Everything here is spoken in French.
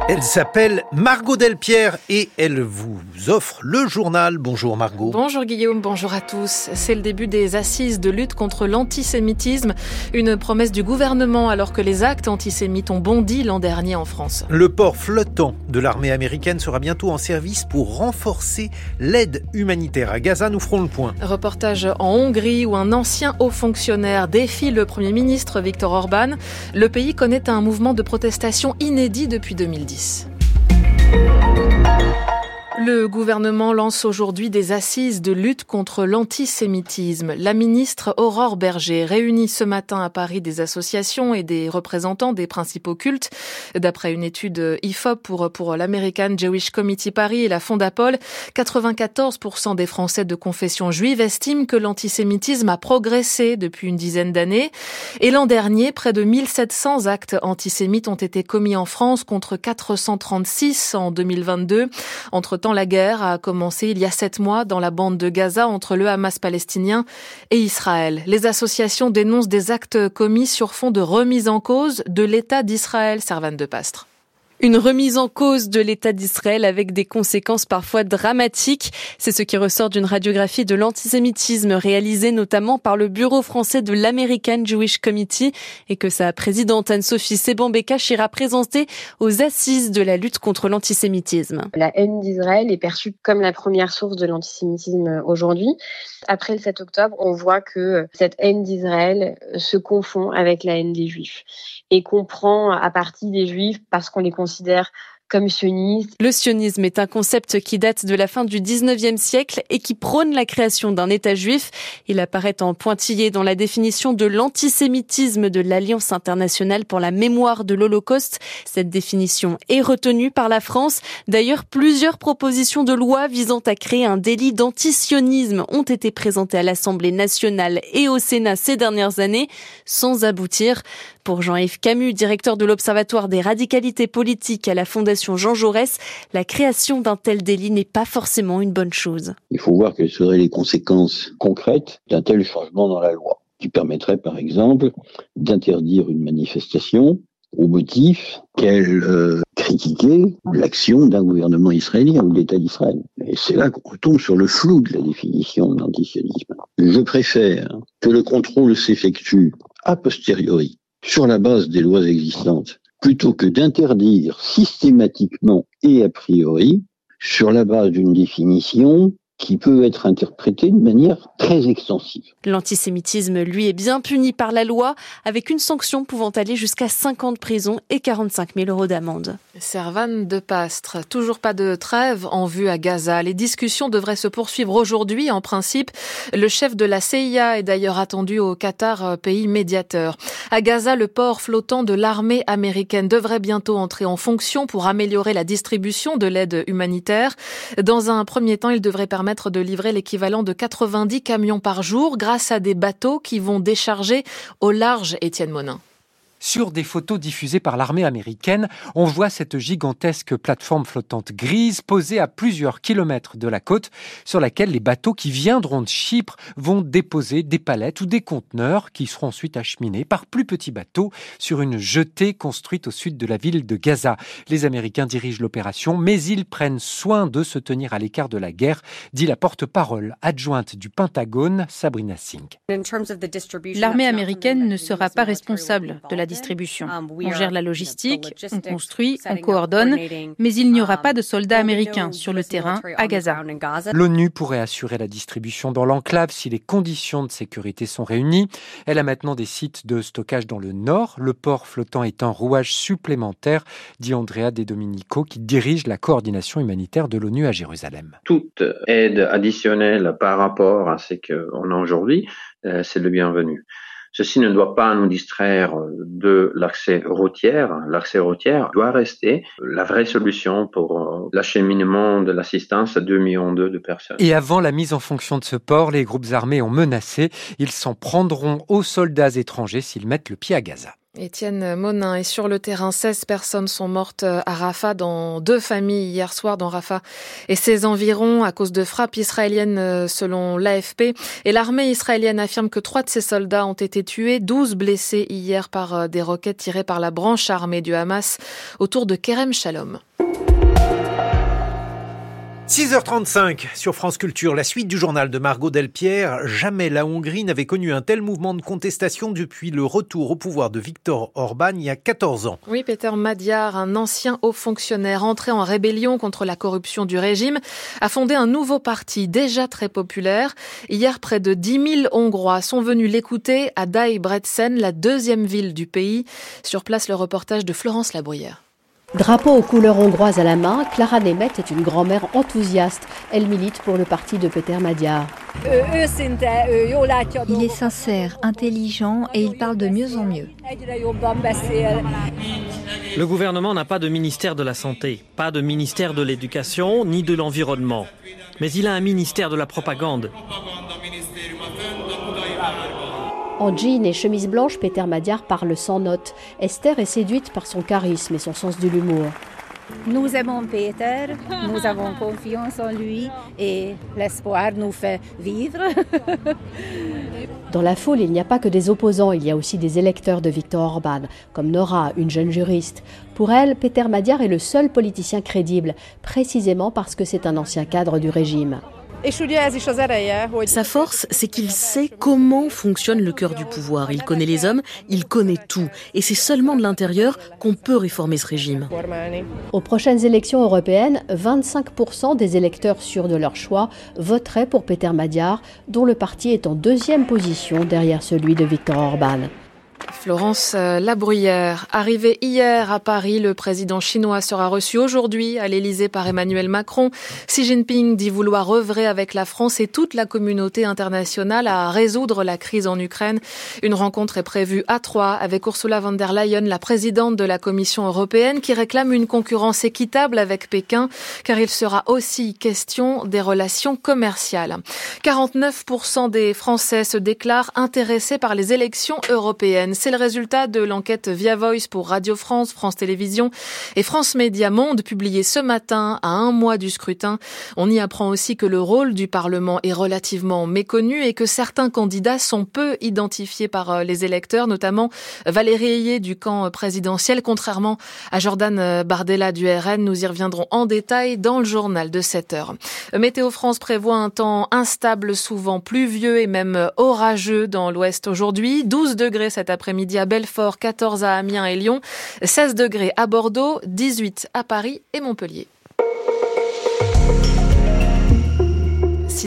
Elle s'appelle Margot Delpierre et elle vous offre le journal. Bonjour Margot. Bonjour Guillaume, bonjour à tous. C'est le début des assises de lutte contre l'antisémitisme. Une promesse du gouvernement alors que les actes antisémites ont bondi l'an dernier en France. Le port flottant de l'armée américaine sera bientôt en service pour renforcer l'aide humanitaire à Gaza. Nous ferons le point. Reportage en Hongrie où un ancien haut fonctionnaire défie le Premier ministre Viktor Orban. Le pays connaît un mouvement de protestation inédit depuis 2010. Le gouvernement lance aujourd'hui des assises de lutte contre l'antisémitisme. La ministre Aurore Bergé réunit ce matin à Paris des associations et des représentants des principaux cultes. D'après une étude IFOP pour l'American Jewish Committee Paris et la Fondapol, 94% des Français de confession juive estiment que l'antisémitisme a progressé depuis une dizaine d'années. Et l'an dernier, près de 1700 actes antisémites ont été commis en France contre 436 en 2022. Entre-temps, la guerre a commencé il y a 7 mois dans la bande de Gaza entre le Hamas palestinien et Israël. Les associations dénoncent des actes commis sur fond de remise en cause de l'État d'Israël, Servane de Pastre. Une remise en cause de l'État d'Israël avec des conséquences parfois dramatiques. C'est ce qui ressort d'une radiographie de l'antisémitisme réalisée notamment par le Bureau français de l'American Jewish Committee et que sa présidente Anne-Sophie Sebambeka ira présenter aux assises de la lutte contre l'antisémitisme. La haine d'Israël est perçue comme la première source de l'antisémitisme aujourd'hui. Après le 7 octobre, on voit que cette haine d'Israël se confond avec la haine des Juifs et qu'on prend à partie des Juifs parce qu'on les considère comme sionistes. Le sionisme est un concept qui date de la fin du 19e siècle et qui prône la création d'un État juif. Il apparaît en pointillé dans la définition de l'antisémitisme de l'Alliance internationale pour la mémoire de l'Holocauste. Cette définition est retenue par la France. D'ailleurs, plusieurs propositions de loi visant à créer un délit d'antisionisme ont été présentées à l'Assemblée nationale et au Sénat ces dernières années, sans aboutir. Pour Jean-Yves Camus, directeur de l'Observatoire des radicalités politiques à la Fondation Jean Jaurès, la création d'un tel délit n'est pas forcément une bonne chose. Il faut voir quelles seraient les conséquences concrètes d'un tel changement dans la loi, qui permettrait par exemple d'interdire une manifestation au motif qu'elle critiquait l'action d'un gouvernement israélien ou de l'État d'Israël. Et c'est là qu'on retombe sur le flou de la définition de l'antisionisme. Je préfère que le contrôle s'effectue a posteriori, sur la base des lois existantes, plutôt que d'interdire systématiquement et a priori sur la base d'une définition qui peut être interprétée de manière très extensive. L'antisémitisme, lui, est bien puni par la loi, avec une sanction pouvant aller jusqu'à 5 ans de prison et 45 000 € d'amende. Servane de Pastre, toujours pas de trêve en vue à Gaza. Les discussions devraient se poursuivre aujourd'hui, en principe. Le chef de la CIA est d'ailleurs attendu au Qatar, pays médiateur. À Gaza, le port flottant de l'armée américaine devrait bientôt entrer en fonction pour améliorer la distribution de l'aide humanitaire. Dans un premier temps, il devrait permettre de livrer l'équivalent de 90 camions par jour grâce à des bateaux qui vont décharger au large, Étienne Monin. Sur des photos diffusées par l'armée américaine, on voit cette gigantesque plateforme flottante grise posée à plusieurs kilomètres de la côte sur laquelle les bateaux qui viendront de Chypre vont déposer des palettes ou des conteneurs qui seront ensuite acheminés par plus petits bateaux sur une jetée construite au sud de la ville de Gaza. Les Américains dirigent l'opération, mais ils prennent soin de se tenir à l'écart de la guerre, dit la porte-parole adjointe du Pentagone, Sabrina Singh. L'armée américaine ne sera pas responsable de la distribution. On gère la logistique, on construit, on coordonne, mais il n'y aura pas de soldats américains sur le terrain à Gaza. L'ONU pourrait assurer la distribution dans l'enclave si les conditions de sécurité sont réunies. Elle a maintenant des sites de stockage dans le nord, le port flottant est un rouage supplémentaire, dit Andrea De Domenico, qui dirige la coordination humanitaire de l'ONU à Jérusalem. Toute aide additionnelle par rapport à ce qu'on a aujourd'hui, c'est le bienvenu. Ceci ne doit pas nous distraire de l'accès routier. L'accès routier doit rester la vraie solution pour l'acheminement de l'assistance à 2,2 millions de personnes. Et avant la mise en fonction de ce port, les groupes armés ont menacé. Ils s'en prendront aux soldats étrangers s'ils mettent le pied à Gaza. Étienne Monin est sur le terrain. 16 personnes sont mortes à Rafah dans 2 familles hier soir dans Rafah et ses environs à cause de frappes israéliennes selon l'AFP. Et l'armée israélienne affirme que 3 de ses soldats ont été tués, 12 blessés hier par des roquettes tirées par la branche armée du Hamas autour de Kerem Shalom. 6h35 sur France Culture, la suite du journal de Margot Delpierre. Jamais la Hongrie n'avait connu un tel mouvement de contestation depuis le retour au pouvoir de Viktor Orban il y a 14 ans. Oui, Péter Magyar, un ancien haut fonctionnaire entré en rébellion contre la corruption du régime, a fondé un nouveau parti déjà très populaire. Hier, près de 10 000 Hongrois sont venus l'écouter à Debrecen, la 2e ville du pays. Sur place, le reportage de Florence Labruyère. Drapeau aux couleurs hongroises à la main, Clara Nemeth est une grand-mère enthousiaste. Elle milite pour le parti de Péter Magyar. Il est sincère, intelligent et il parle de mieux en mieux. Le gouvernement n'a pas de ministère de la Santé, pas de ministère de l'Éducation, ni de l'Environnement. Mais il a un ministère de la propagande. En jean et chemise blanche, Péter Magyar parle sans notes. Esther est séduite par son charisme et son sens de l'humour. Nous aimons Péter, nous avons confiance en lui et l'espoir nous fait vivre. Dans la foule, il n'y a pas que des opposants, il y a aussi des électeurs de Viktor Orban, comme Nora, une jeune juriste. Pour elle, Péter Magyar est le seul politicien crédible, précisément parce que c'est un ancien cadre du régime. Sa force, c'est qu'il sait comment fonctionne le cœur du pouvoir. Il connaît les hommes, il connaît tout. Et c'est seulement de l'intérieur qu'on peut réformer ce régime. Aux prochaines élections européennes, 25% des électeurs sûrs de leur choix voteraient pour Péter Magyar, dont le parti est en 2e position derrière celui de Viktor Orban. Florence Labruyère. Arrivé hier à Paris, le président chinois sera reçu aujourd'hui à l'Élysée par Emmanuel Macron. Xi Jinping dit vouloir œuvrer avec la France et toute la communauté internationale à résoudre la crise en Ukraine. Une rencontre est prévue à Troyes avec Ursula von der Leyen, la présidente de la Commission européenne, qui réclame une concurrence équitable avec Pékin, car il sera aussi question des relations commerciales. 49% des Français se déclarent intéressés par les élections européennes. C'est le résultat de l'enquête Via Voice pour Radio France, France Télévisions et France Média Monde publiée ce matin à 1 mois du scrutin. On y apprend aussi que le rôle du Parlement est relativement méconnu et que certains candidats sont peu identifiés par les électeurs, notamment Valérie Ayé du camp présidentiel, contrairement à Jordan Bardella du RN. Nous y reviendrons en détail dans le journal de 7h. Météo France prévoit un temps instable, souvent pluvieux et même orageux dans l'ouest aujourd'hui. 12 degrés cet après-midi à Belfort, 14 à Amiens et Lyon, 16 degrés à Bordeaux, 18 à Paris et Montpellier.